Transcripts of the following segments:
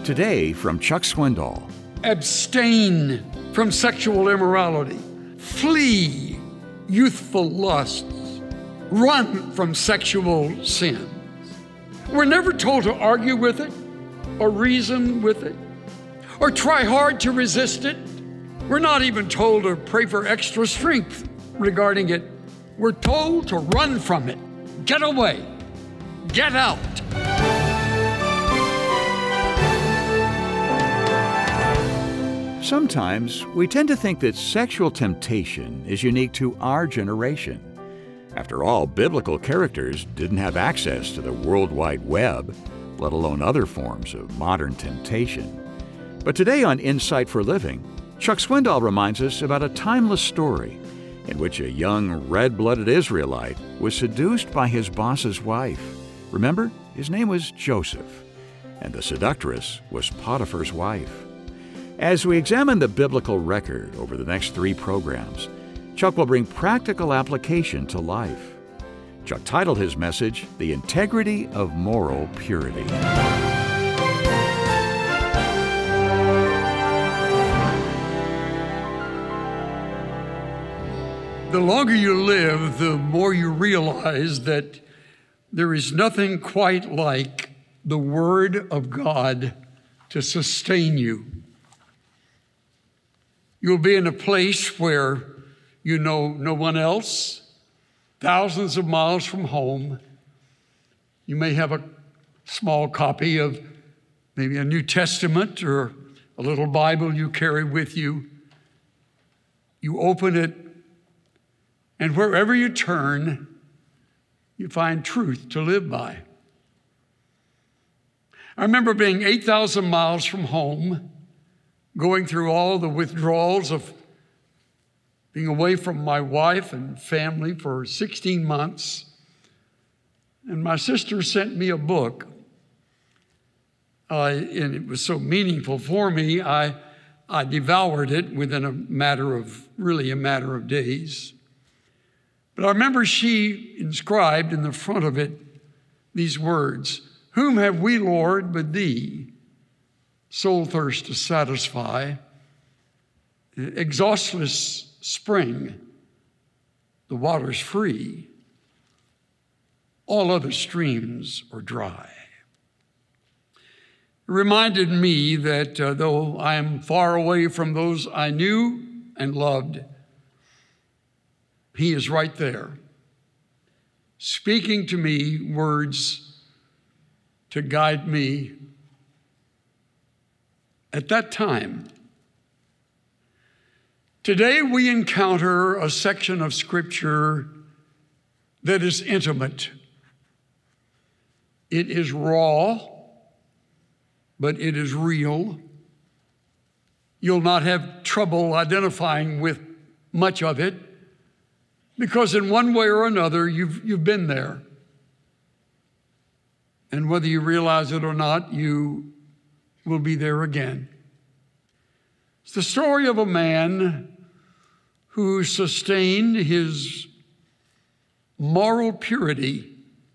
Today from Chuck Swindoll. Abstain from sexual immorality. Flee youthful lusts. Run from sexual sins. We're never told to argue with it or reason with it or try hard to resist it. We're not even told to pray for extra strength regarding it. We're told to run from it. Get away. Get out. Sometimes we tend to think that sexual temptation is unique to our generation. After all, biblical characters didn't have access to the World Wide Web, let alone other forms of modern temptation. But today on Insight for Living, Chuck Swindoll reminds us about a timeless story in which a young red-blooded Israelite was seduced by his boss's wife. Remember, his name was Joseph, and the seductress was Potiphar's wife. As we examine the biblical record over the next 3 programs, Chuck will bring practical application to life. Chuck titled his message, The Integrity of Moral Purity. The longer you live, the more you realize that there is nothing quite like the Word of God to sustain you. You'll be in a place where you know no one else, thousands of miles from home. You may have a small copy of maybe a New Testament or a little Bible you carry with you. You open it, and wherever you turn, you find truth to live by. I remember being 8,000 miles from home, going through all the withdrawals of being away from my wife and family for 16 months. And my sister sent me a book. And it was so meaningful for me, I devoured it within a matter of days. But I remember she inscribed in the front of it these words, "Whom have we, Lord, but thee? Soul thirst to satisfy, exhaustless spring, the water's free, all other streams are dry." It reminded me that though I am far away from those I knew and loved, He is right there, speaking to me words to guide me at that time. Today we encounter a section of Scripture that is intimate. It is raw, but it is real. You'll not have trouble identifying with much of it because in one way or another, you've been there. And whether you realize it or not, you will be there again. It's the story of a man who sustained his moral purity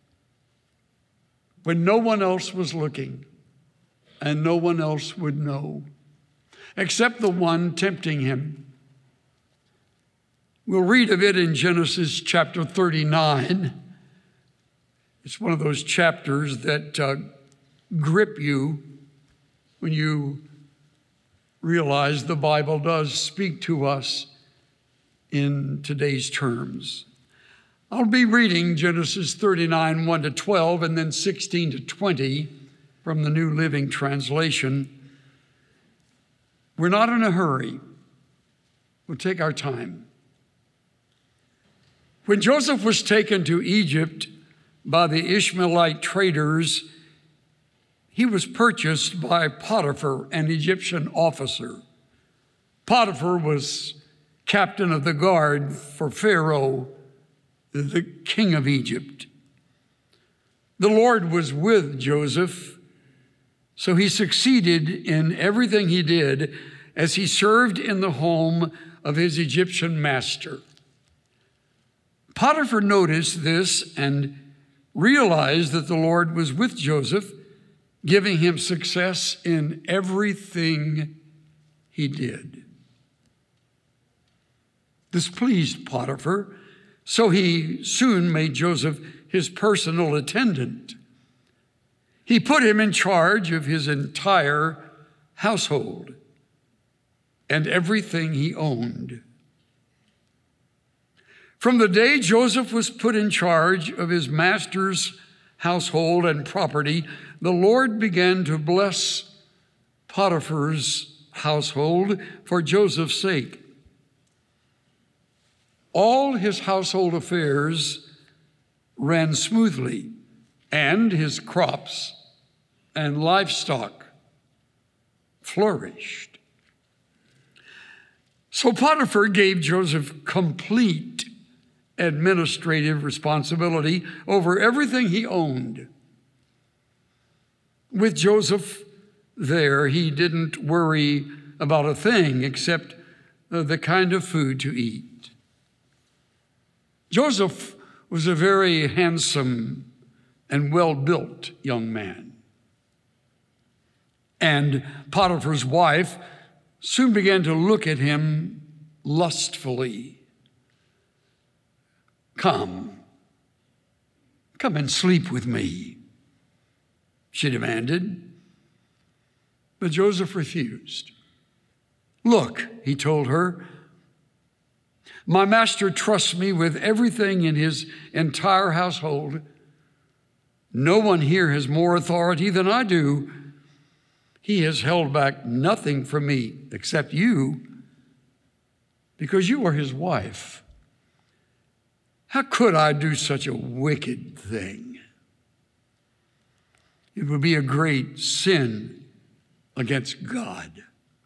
when no one else was looking and no one else would know, except the one tempting him. We'll read of it in Genesis chapter 39. It's one of those chapters that grip you when you realize the Bible does speak to us in today's terms. I'll be reading Genesis 39, 1 to 12, and then 16 to 20 from the New Living Translation. We're not in a hurry. We'll take our time. When Joseph was taken to Egypt by the Ishmaelite traders, he was purchased by Potiphar, an Egyptian officer. Potiphar was captain of the guard for Pharaoh, the king of Egypt. The Lord was with Joseph, so he succeeded in everything he did as he served in the home of his Egyptian master. Potiphar noticed this and realized that the Lord was with Joseph giving him success in everything he did. This pleased Potiphar, so he soon made Joseph his personal attendant. He put him in charge of his entire household and everything he owned. From the day Joseph was put in charge of his master's household and property, the Lord began to bless Potiphar's household for Joseph's sake. All his household affairs ran smoothly, and his crops and livestock flourished. So Potiphar gave Joseph complete administrative responsibility over everything he owned. With Joseph there, he didn't worry about a thing except the kind of food to eat. Joseph was a very handsome and well-built young man. And Potiphar's wife soon began to look at him lustfully. Come and sleep with me, she demanded. But Joseph refused. Look, he told her, my master trusts me with everything in his entire household. No one here has more authority than I do. He has held back nothing from me except you, because you are his wife. How could I do such a wicked thing? It would be a great sin against God.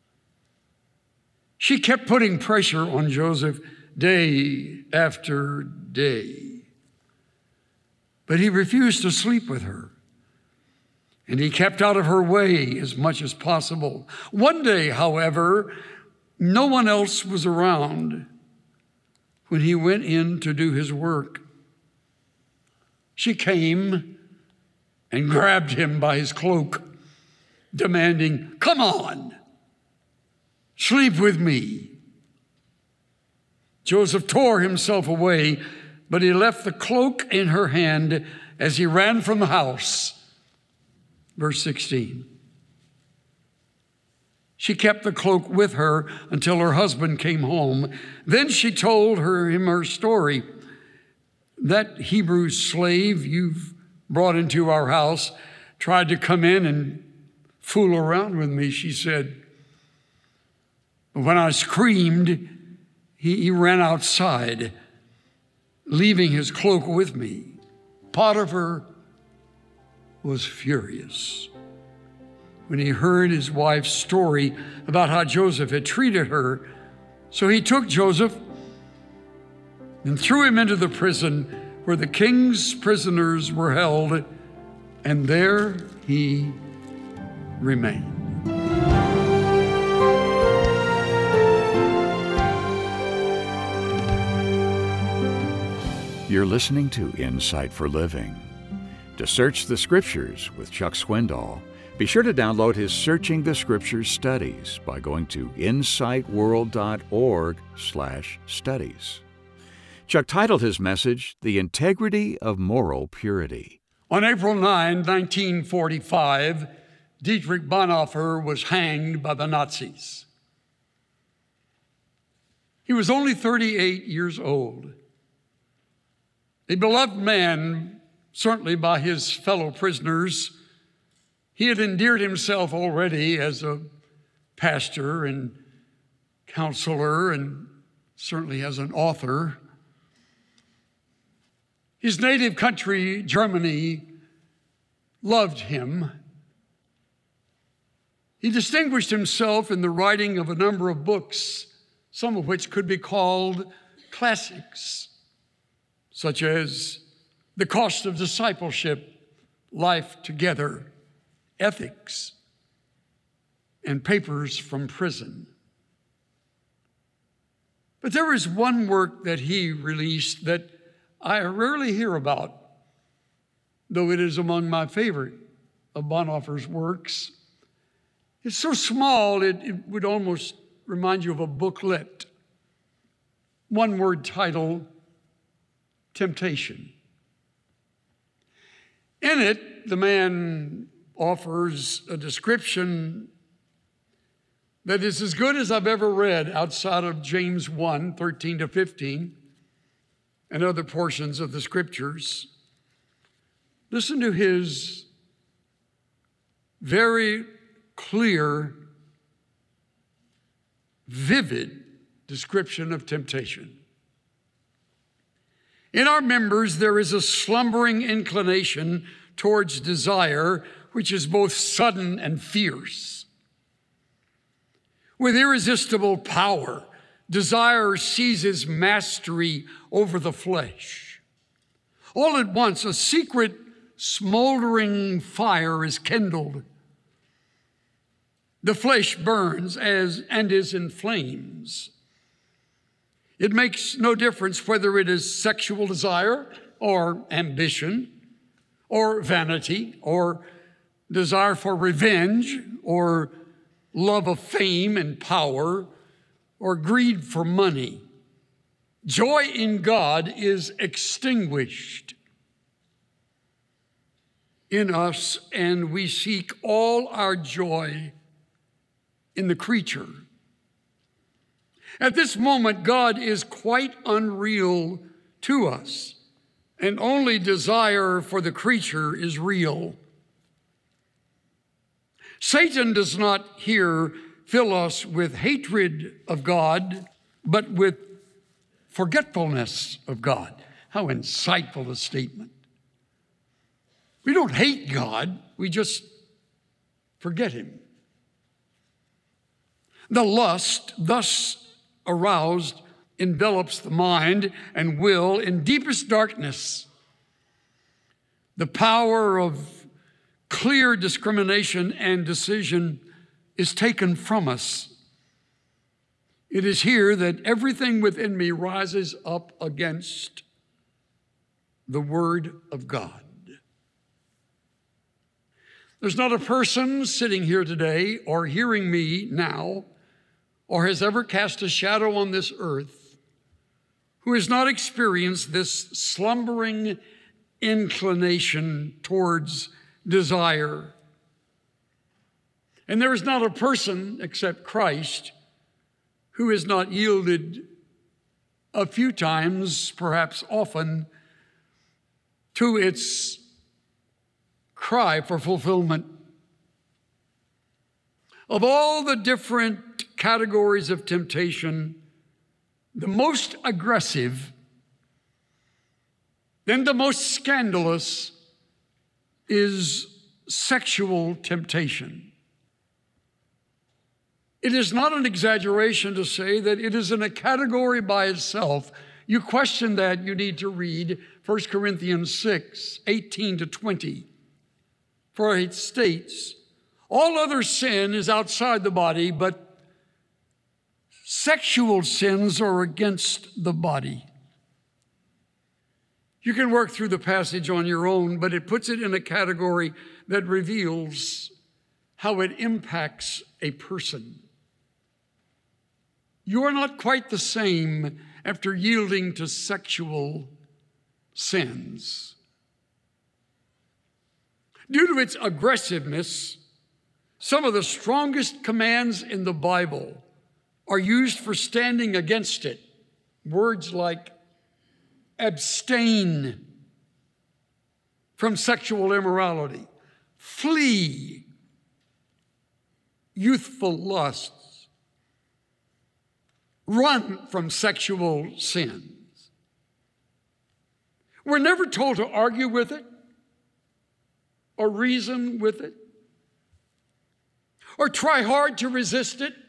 She kept putting pressure on Joseph day after day. But he refused to sleep with her, and he kept out of her way as much as possible. One day, however, no one else was around when he went in to do his work. She came and grabbed him by his cloak, demanding, come on, sleep with me. Joseph tore himself away, but he left the cloak in her hand as he ran from the house. Verse 16. She kept the cloak with her until her husband came home. Then she told him her story. That Hebrew slave you've brought into our house tried to come in and fool around with me, she said. But when I screamed, he ran outside, leaving his cloak with me. Potiphar was furious when he heard his wife's story about how Joseph had treated her. So he took Joseph and threw him into the prison where the king's prisoners were held, and there he remained. You're listening to Insight for Living. To search the Scriptures with Chuck Swindoll, be sure to download his Searching the Scriptures studies by going to insightworld.org/studies. Chuck titled his message, The Integrity of Moral Purity. On April 9, 1945, Dietrich Bonhoeffer was hanged by the Nazis. He was only 38 years old. A beloved man, certainly by his fellow prisoners. He had endeared himself already as a pastor and counselor, and certainly as an author. His native country, Germany, loved him. He distinguished himself in the writing of a number of books, some of which could be called classics, such as The Cost of Discipleship, Life Together, Ethics, and Papers from Prison. But there is one work that he released that I rarely hear about, though it is among my favorite of Bonhoeffer's works. It's so small, it would almost remind you of a booklet. One-word title, Temptation. In it, the man offers a description that is as good as I've ever read outside of James 1, 13 to 15, and other portions of the scriptures. Listen to his very clear, vivid description of temptation. In our members, there is a slumbering inclination towards desire, which is both sudden and fierce. With irresistible power, desire seizes mastery over the flesh. All at once, a secret smoldering fire is kindled. The flesh burns and is in flames. It makes no difference whether it is sexual desire or ambition or vanity or desire for revenge or love of fame and power or greed for money. Joy in God is extinguished in us, and we seek all our joy in the creature. At this moment, God is quite unreal to us, and only desire for the creature is real. Satan does not here fill us with hatred of God, but with forgetfulness of God. How insightful a statement. We don't hate God, we just forget him. The lust thus aroused envelops the mind and will in deepest darkness. The power of clear discrimination and decision is taken from us. It is here that everything within me rises up against the Word of God. There's not a person sitting here today or hearing me now or has ever cast a shadow on this earth who has not experienced this slumbering inclination towards desire. And there is not a person except Christ who has not yielded a few times, perhaps often, to its cry for fulfillment. Of all the different categories of temptation, the most aggressive, then the most scandalous is sexual temptation. It is not an exaggeration to say that it is in a category by itself. You question that, you need to read 1 Corinthians 6, 18 to 20. For it states, all other sin is outside the body, but sexual sins are against the body. You can work through the passage on your own, but it puts it in a category that reveals how it impacts a person. You are not quite the same after yielding to sexual sins. Due to its aggressiveness, some of the strongest commands in the Bible are used for standing against it. Words like abstain from sexual immorality, flee youthful lusts, run from sexual sins. We're never told to argue with it or reason with it or try hard to resist it.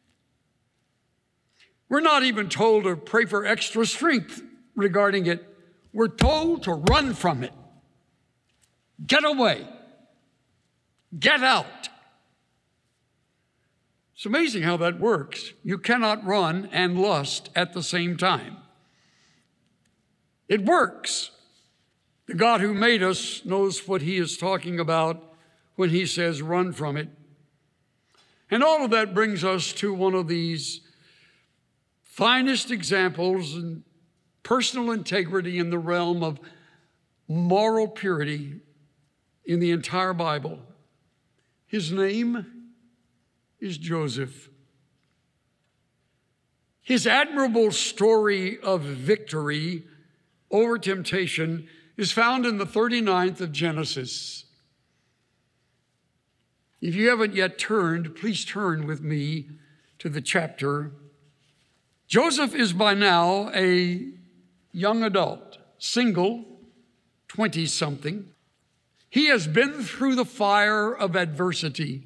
We're not even told to pray for extra strength regarding it. We're told to run from it. Get away. Get out. It's amazing how that works. You cannot run and lust at the same time. It works. The God who made us knows what he is talking about when he says, run from it. And all of that brings us to one of these finest examples in personal integrity in the realm of moral purity in the entire Bible. His name is Joseph. His admirable story of victory over temptation is found in the 39th of Genesis. If you haven't yet turned, please turn with me to the chapter. Joseph is by now a young adult, single, 20-something. He has been through the fire of adversity.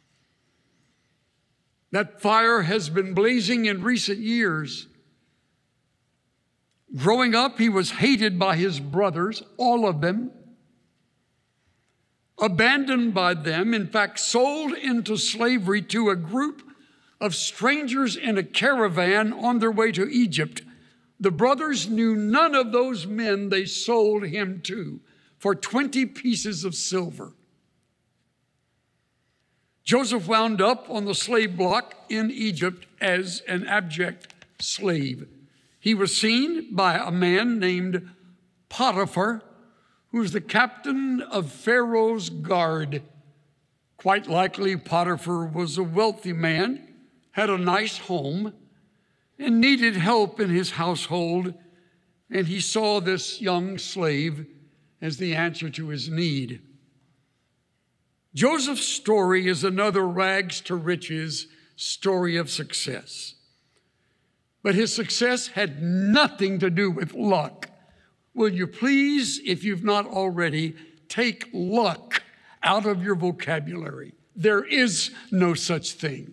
That fire has been blazing in recent years. Growing up, he was hated by his brothers, all of them, abandoned by them, in fact, sold into slavery to a group of strangers in a caravan on their way to Egypt. The brothers knew none of those men they sold him to for 20 pieces of silver. Joseph wound up on the slave block in Egypt as an abject slave. He was seen by a man named Potiphar, who was the captain of Pharaoh's guard. Quite likely, Potiphar was a wealthy man, had a nice home, and needed help in his household, and he saw this young slave as the answer to his need. Joseph's story is another rags to riches story of success. But his success had nothing to do with luck. Will you please, if you've not already, take luck out of your vocabulary? There is no such thing.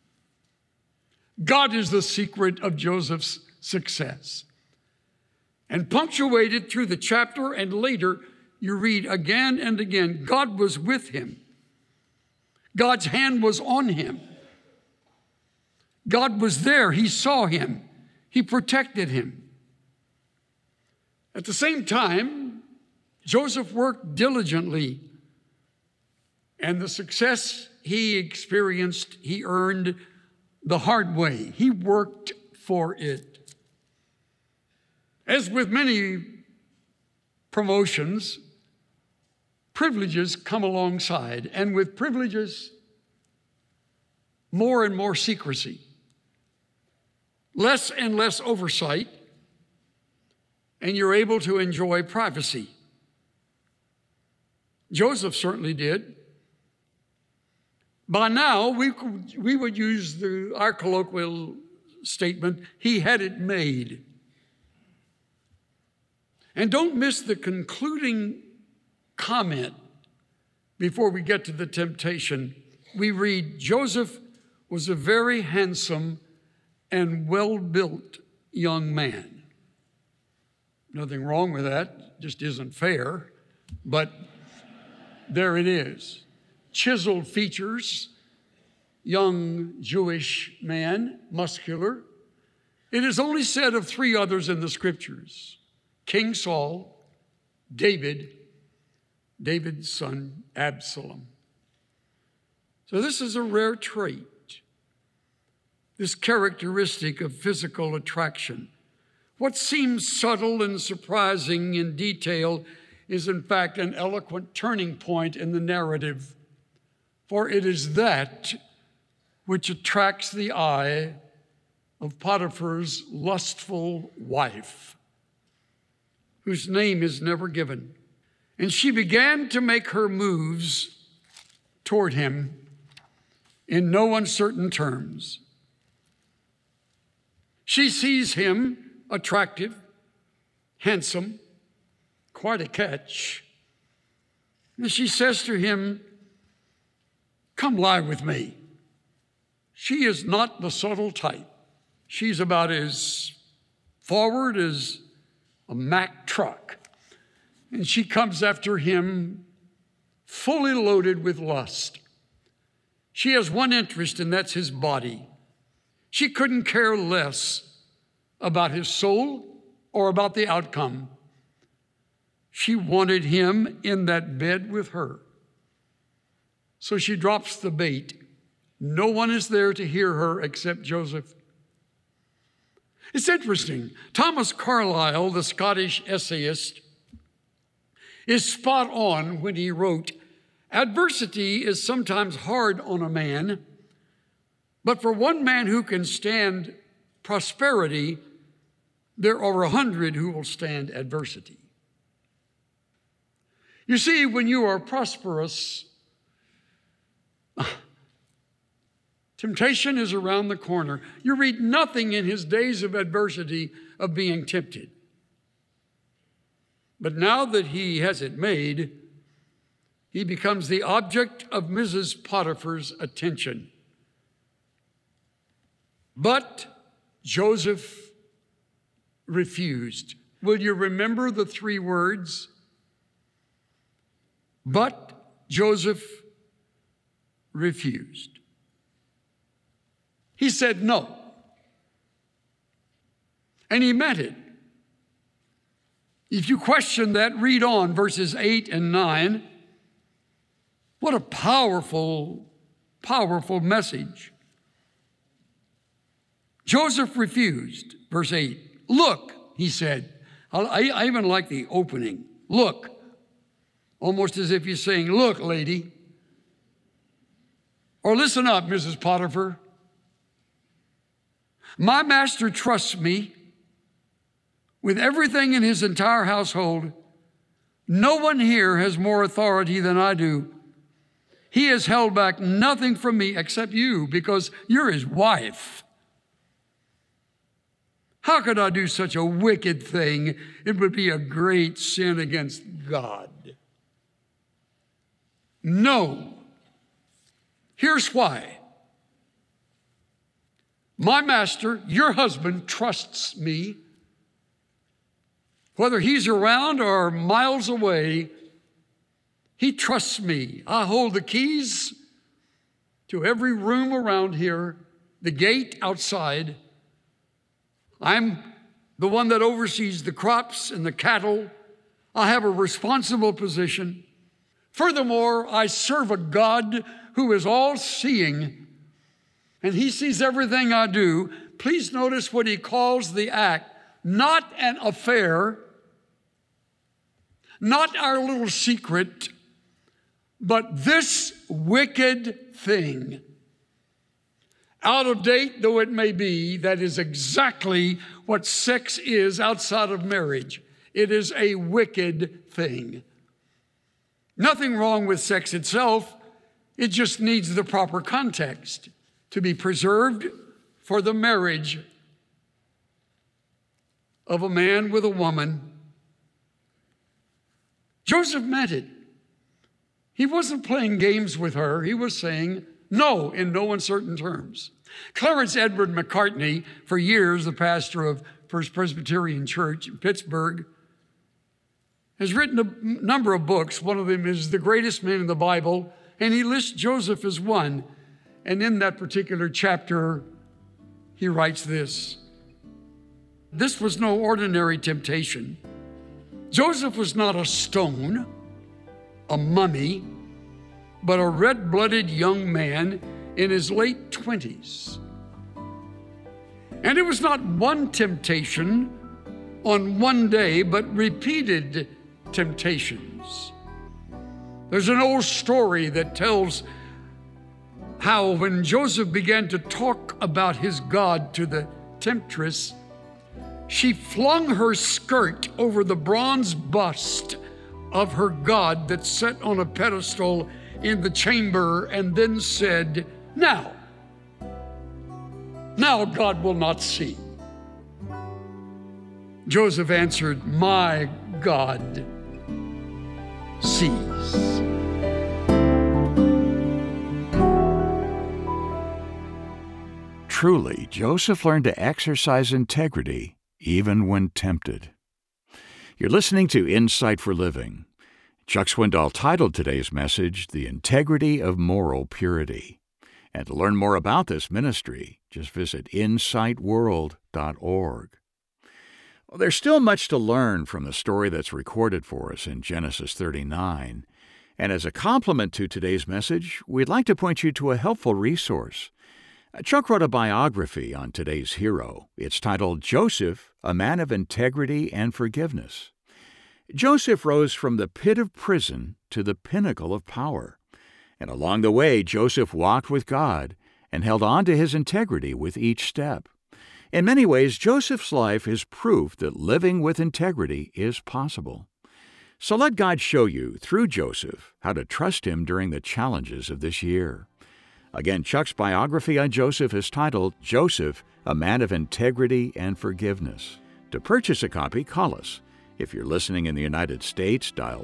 God is the secret of Joseph's success. And punctuated through the chapter and later, you read again and again, God was with him. God's hand was on him. God was there. He saw him. He protected him. At the same time, Joseph worked diligently, and the success he experienced, he earned the hard way. He worked for it. As with many promotions, privileges come alongside, and with privileges, more and more secrecy, less and less oversight, and you're able to enjoy privacy. Joseph certainly did. By now, we would use our colloquial statement, he had it made. And don't miss the concluding comment before we get to the temptation. We read, Joseph was a very handsome and well-built young man. Nothing wrong with that, just isn't fair, but there it is. Chiseled features, young Jewish man, muscular. It is only said of three others in the scriptures: King Saul, David's son Absalom. So this is a rare trait, this characteristic of physical attraction. What seems subtle and surprising in detail is in fact an eloquent turning point in the narrative, for it is that which attracts the eye of Potiphar's lustful wife, whose name is never given. And she began to make her moves toward him in no uncertain terms. She sees him attractive, handsome, quite a catch. And she says to him, "Come lie with me." She is not the subtle type. She's about as forward as a Mack truck. And she comes after him fully loaded with lust. She has one interest, and that's his body. She couldn't care less about his soul or about the outcome. She wanted him in that bed with her. So she drops the bait. No one is there to hear her except Joseph. It's interesting. Thomas Carlyle, the Scottish essayist, is spot on when he wrote, "Adversity is sometimes hard on a man, but for one man who can stand prosperity, there are 100 who will stand adversity." You see, when you are prosperous, temptation is around the corner. You read nothing in his days of adversity of being tempted. But now that he has it made, he becomes the object of Mrs. Potiphar's attention. But Joseph refused. Will you remember the 3 words? But Joseph refused. He said no. And he meant it. If you question that, read on verses 8 and 9. What a powerful, powerful message. Joseph refused, verse 8. "Look," he said. I even like the opening. "Look," almost as if he's saying, "Look, lady." Or listen up, Mrs. Potiphar. "My master trusts me with everything in his entire household. No one here has more authority than I do. He has held back nothing from me except you, because you're his wife. How could I do such a wicked thing? It would be a great sin against God. No. Here's why. My master, your husband, trusts me. Whether he's around or miles away, he trusts me. I hold the keys to every room around here, the gate outside. I'm the one that oversees the crops and the cattle. I have a responsible position. Furthermore, I serve a God who is all-seeing, and he sees everything I do. Please notice what he calls the act, not an affair, not our little secret, but this wicked thing. Out of date though it may be, that is exactly what sex is outside of marriage. It is a wicked thing. Nothing wrong with sex itself. It just needs the proper context to be preserved for the marriage of a man with a woman. Joseph meant it. He wasn't playing games with her. He was saying no in no uncertain terms. Clarence Edward McCartney, for years the pastor of First Presbyterian Church in Pittsburgh, has written a number of books. One of them is The Greatest Man in the Bible, and he lists Joseph as one. And in that particular chapter, he writes this: "This was no ordinary temptation. Joseph was not a stone, a mummy, but a red-blooded young man in his late 20s. And it was not one temptation on one day, but repeated temptations. There's an old story that tells how when Joseph began to talk about his God to the temptress, she flung her skirt over the bronze bust of her God that sat on a pedestal in the chamber, and then said, Now God will not see." Joseph answered, "My God sees." Truly, Joseph learned to exercise integrity even when tempted. You're listening to Insight for Living. Chuck Swindoll titled today's message, "The Integrity of Moral Purity." And to learn more about this ministry, just visit insightworld.org. Well, there's still much to learn from the story that's recorded for us in Genesis 39, And as a complement to today's message, we'd like to point you to a helpful resource. Chuck wrote a biography on today's hero. It's titled Joseph, a Man of Integrity and Forgiveness. Joseph rose from the pit of prison to the pinnacle of power. And along the way, Joseph walked with God and held on to his integrity with each step. In many ways, Joseph's life is proof that living with integrity is possible. So let God show you, through Joseph, how to trust him during the challenges of this year. Again, Chuck's biography on Joseph is titled Joseph, a Man of Integrity and Forgiveness. To purchase a copy, call us. If you're listening in the United States, dial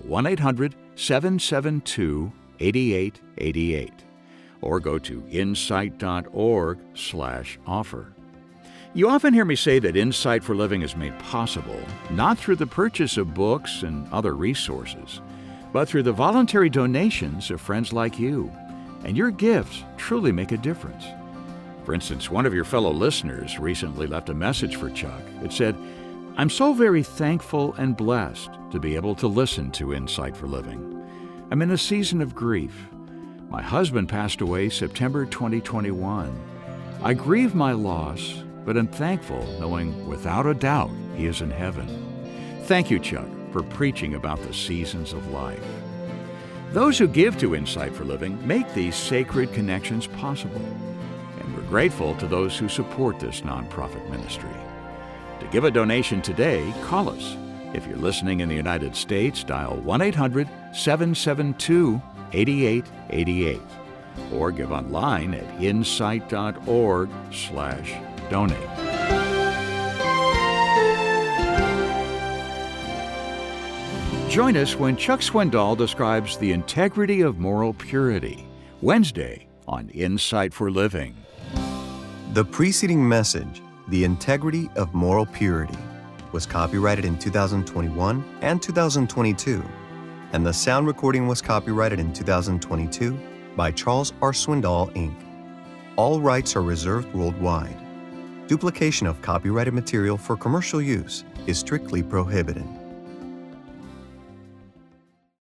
1-800-772-8888 or go to insight.org/offer. You often hear me say that Insight for Living is made possible not through the purchase of books and other resources, but through the voluntary donations of friends like you. And your gifts truly make a difference. For instance, one of your fellow listeners recently left a message for Chuck. It said, "I'm so very thankful and blessed to be able to listen to Insight for Living. I'm in a season of grief. My husband passed away September 2021. I grieve my loss, but am thankful knowing without a doubt he is in heaven." Thank you, Chuck, for preaching about the seasons of life. Those who give to Insight for Living make these sacred connections possible, and we're grateful to those who support this nonprofit ministry. To give a donation today, call us. If you're listening in the United States, dial 1-800-772-8888 or give online at insight.org/donate. Join us when Chuck Swindoll describes the integrity of moral purity, Wednesday on Insight for Living. The preceding message, The Integrity of Moral Purity, was copyrighted in 2021 and 2022, and the sound recording was copyrighted in 2022 by Charles R. Swindoll, Inc. All rights are reserved worldwide. Duplication of copyrighted material for commercial use is strictly prohibited.